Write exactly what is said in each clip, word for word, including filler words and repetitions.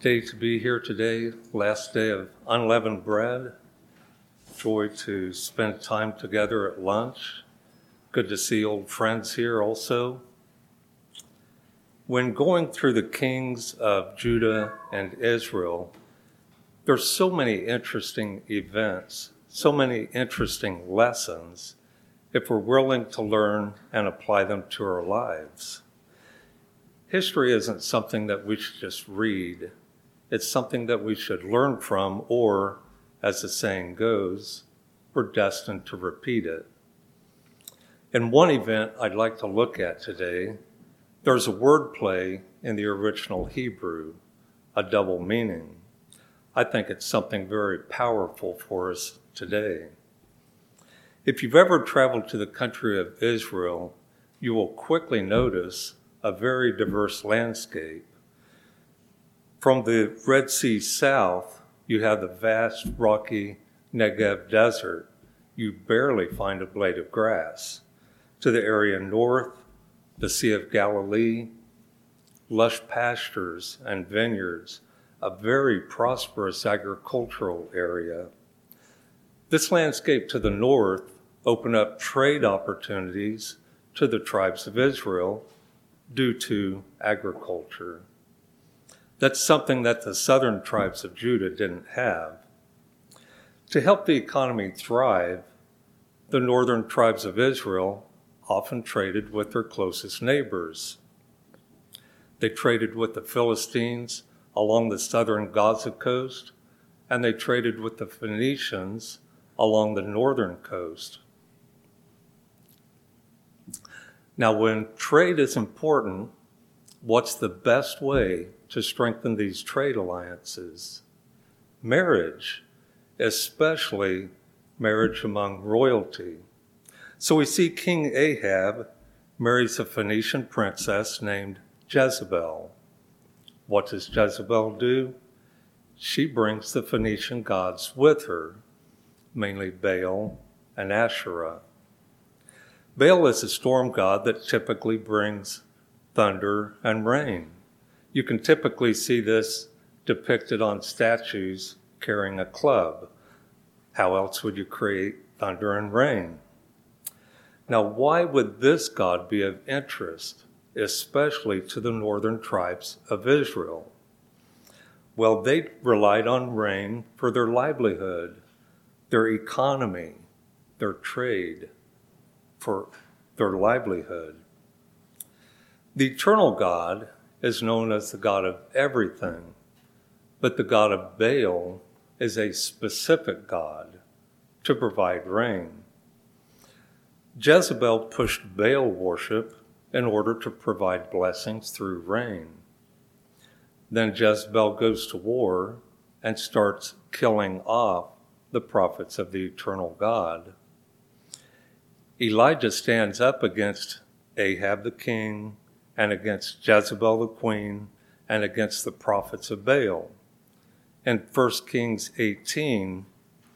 day to be here today, last day of unleavened bread. Joy to spend time together at lunch. Good to see old friends here also. When going through the kings of Judah and Israel, there's so many interesting events, so many interesting lessons, if we're willing to learn and apply them to our lives. History isn't something that we should just read. It's something that we should learn from, or, as the saying goes, we're destined to repeat it. In one event I'd like to look at today, there's a word play in the original Hebrew, a double meaning. I think it's something very powerful for us today. If you've ever traveled to the country of Israel, you will quickly notice a very diverse landscape. From the Red Sea south, you have the vast, rocky Negev desert. You barely find a blade of grass. To the area north, the Sea of Galilee, lush pastures and vineyards, a very prosperous agricultural area. This landscape to the north opened up trade opportunities to the tribes of Israel due to agriculture. That's something that the southern tribes of Judah didn't have. To help the economy thrive, the northern tribes of Israel often traded with their closest neighbors. They traded with the Philistines along the southern Gaza coast, and they traded with the Phoenicians along the northern coast. Now, when trade is important, what's the best way to strengthen these trade alliances? Marriage, especially marriage among royalty. So we see King Ahab marries a Phoenician princess named Jezebel. What does Jezebel do? She brings the Phoenician gods with her, mainly Baal and Asherah. Baal is a storm god that typically brings thunder and rain. You can typically see this depicted on statues carrying a club. How else would you create thunder and rain? Now, why would this god be of interest, especially to the northern tribes of Israel? Well, they relied on rain for their livelihood, their economy, their trade, for their livelihood. The eternal God is known as the God of everything, but the God of Baal is a specific God to provide rain. Jezebel pushed Baal worship in order to provide blessings through rain. Then Jezebel goes to war and starts killing off the prophets of the eternal God. Elijah stands up against Ahab the king and against Jezebel the queen and against the prophets of Baal. In First Kings eighteen,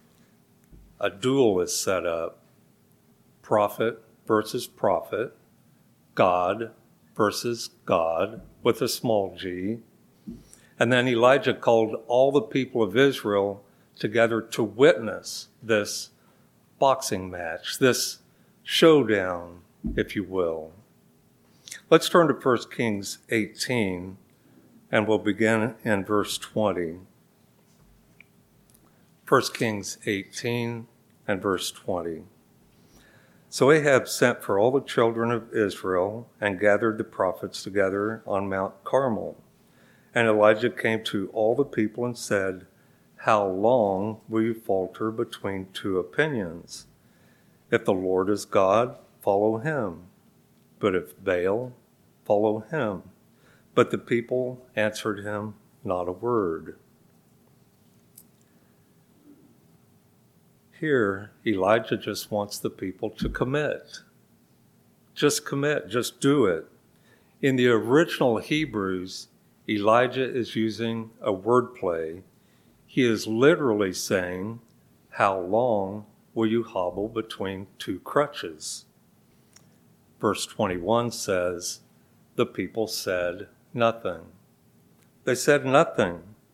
a duel is set up. Prophet versus prophet, God versus God with a small g. And then Elijah called all the people of Israel together to witness this boxing match, this showdown, if you will. Let's turn to First Kings eighteen, and we'll begin in verse twenty. First Kings eighteen and verse twenty. So Ahab sent for all the children of Israel and gathered the prophets together on Mount Carmel. And Elijah came to all the people and said, "How long will you falter between two opinions? If the Lord is God, follow him. But if Baal, follow him." But the people answered him not a word. Here, Elijah just wants the people to commit. Just commit, just do it. In the original Hebrews, Elijah is using a wordplay. He is literally saying, "How long will you hobble between two crutches?" Verse twenty-one says, the people said nothing. They said nothing.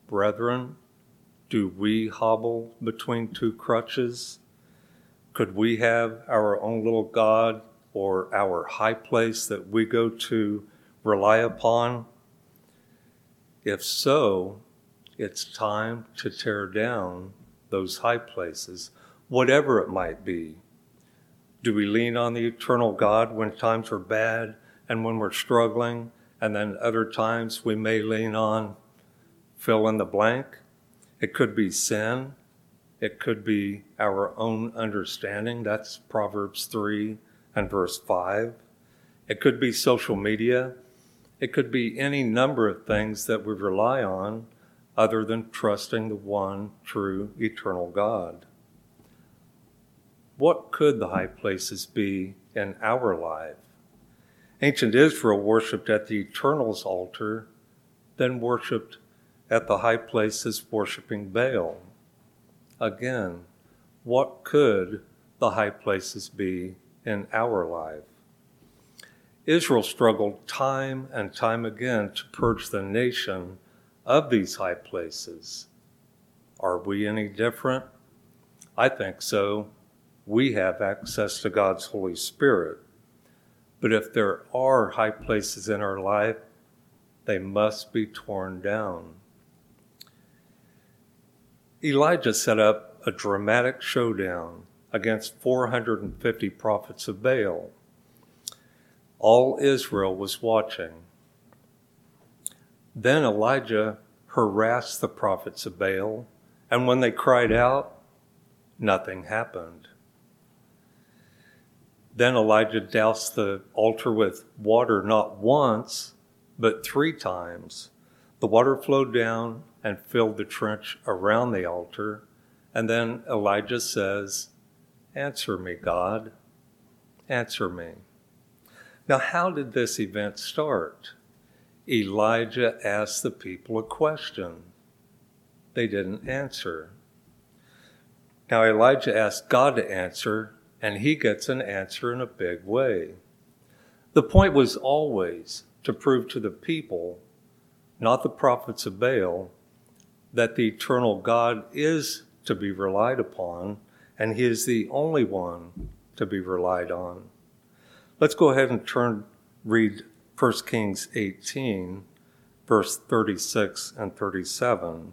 brethren, do we hobble between two crutches? Could we have our own little God or our high place that we go to rely upon? If so, it's time to tear down those high places, whatever it might be. Do we lean on the eternal God when times are bad and when we're struggling, and then other times we may lean on fill in the blank? It could be sin. It could be our own understanding. That's Proverbs three and verse five. It could be social media. It could be any number of things that we rely on other than trusting the one true eternal God. What could the high places be in our life? Ancient Israel worshipped at the Eternal's altar, then worshipped at the high places worshiping Baal. Again, what could the high places be in our life? Israel struggled time and time again to purge the nation of these high places. Are we any different? I think so. We have access to God's Holy Spirit. But if there are high places in our life, they must be torn down. Elijah set up a dramatic showdown against four hundred fifty prophets of Baal. All Israel was watching. Then Elijah harassed the prophets of Baal, and when they cried out, nothing happened. Then Elijah doused the altar with water not once, but three times. The water flowed down and filled the trench around the altar. And then Elijah says, "Answer me, God. Answer me." Now, how did this event start? Elijah asked the people a question. They didn't answer. Now, Elijah asked God to answer, and he gets an answer in a big way. The point was always to prove to the people, not the prophets of Baal, that the eternal God is to be relied upon, and he is the only one to be relied on. Let's go ahead and turn, read First Kings eighteen, verse thirty-six and thirty-seven.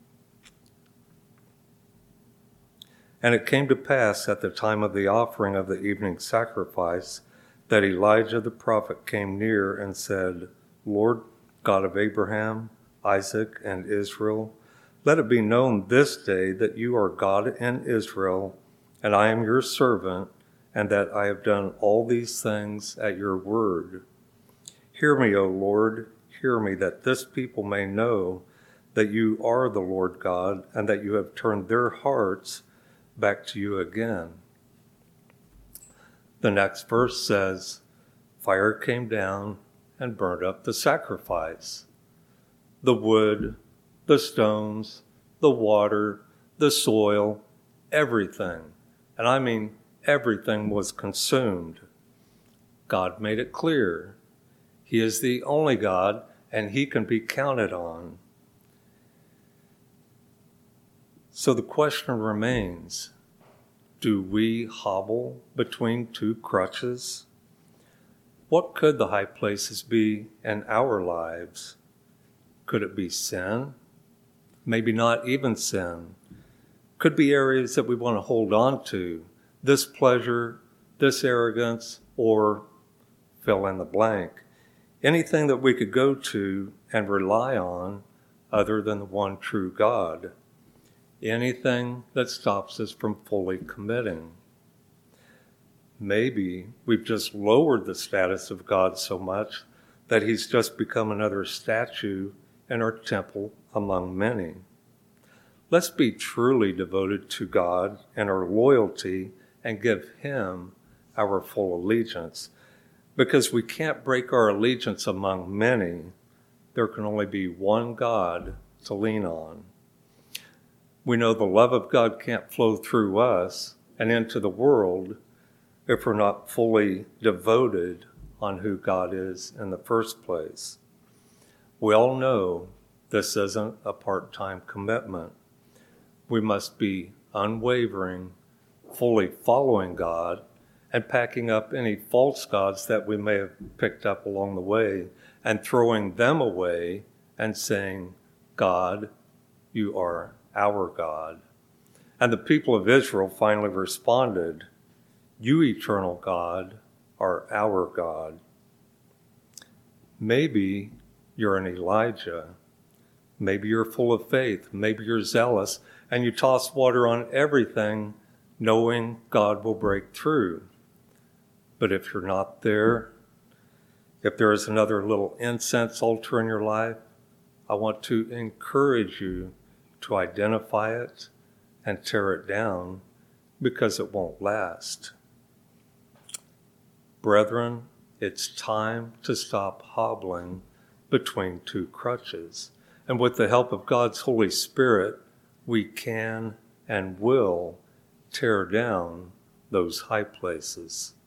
And it came to pass at the time of the offering of the evening sacrifice that Elijah the prophet came near and said, "Lord God of Abraham, Isaac, and Israel, let it be known this day that you are God in Israel, and I am your servant, and that I have done all these things at your word. Hear me, O Lord, hear me, that this people may know that you are the Lord God, and that you have turned their hearts back to you again." The next verse says, "Fire came down and burned up the sacrifice. The wood, the stones, the water, the soil, everything, and I mean everything, was consumed." God made it clear. He is the only God, and he can be counted on. So the question remains, do we hobble between two crutches? What could the high places be in our lives? Could it be sin? Maybe not even sin. Could be areas that we want to hold on to, this pleasure, this arrogance, or fill in the blank. Anything that we could go to and rely on other than the one true God. Anything that stops us from fully committing. Maybe we've just lowered the status of God so much that he's just become another statue in our temple among many. Let's be truly devoted to God and our loyalty and give him our full allegiance, because we can't break our allegiance among many. There can only be one God to lean on. We know the love of God can't flow through us and into the world if we're not fully devoted on who God is in the first place. We all know This isn't a part-time commitment. We must be unwavering, fully following God, and packing up any false gods that we may have picked up along the way and throwing them away and saying, God, you are our God. And the people of Israel finally responded, you, eternal God, are our God. Maybe you're an Elijah. Maybe you're full of faith. Maybe you're zealous, and you toss water on everything, knowing God will break through. But if you're not there, if there is another little incense altar in your life, I want to encourage you to identify it and tear it down, because it won't last. Brethren, it's time to stop hobbling between two crutches. And with the help of God's Holy Spirit, we can and will tear down those high places.